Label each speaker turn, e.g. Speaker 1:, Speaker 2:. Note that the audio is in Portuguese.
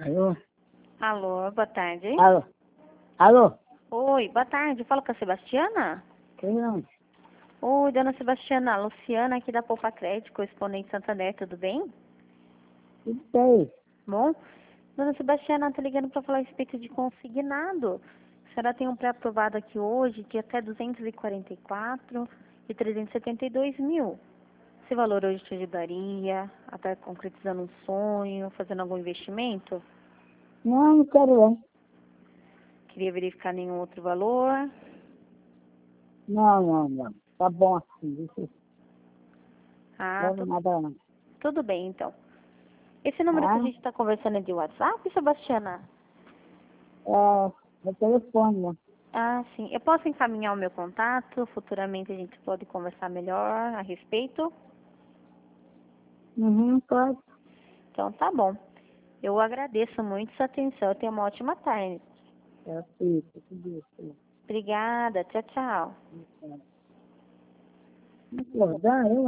Speaker 1: Alô?
Speaker 2: Alô, boa tarde.
Speaker 1: Alô? Alô?
Speaker 2: Oi, boa tarde. Fala com a Sebastiana?
Speaker 1: Quem não?
Speaker 2: Oi, dona Sebastiana, Luciana aqui da Poupa Crédito, correspondente Santander, tudo bem?
Speaker 1: Tudo bem.
Speaker 2: Bom, dona Sebastiana, tô ligando para falar a respeito de consignado. A senhora tem um pré-aprovado aqui hoje de até 244 e 372 mil. Esse valor hoje te ajudaria a estar concretizando um sonho, fazendo algum investimento?
Speaker 1: Não quero não.
Speaker 2: Queria verificar nenhum outro valor?
Speaker 1: Não. Tá bom assim. Não
Speaker 2: Ah,
Speaker 1: quero nada não.
Speaker 2: tudo bem então. Esse número que a
Speaker 1: Tá?
Speaker 2: gente está conversando é de WhatsApp, Sebastiana?
Speaker 1: É telefone, né?
Speaker 2: Ah, sim. Eu posso encaminhar o meu contato? Futuramente a gente pode conversar melhor a respeito?
Speaker 1: Pode.
Speaker 2: Então tá bom. Eu agradeço muito sua atenção. Tenha uma ótima tarde.
Speaker 1: É feito, tudo isso.
Speaker 2: Obrigada. Tchau, tchau.
Speaker 1: Não acordar, eu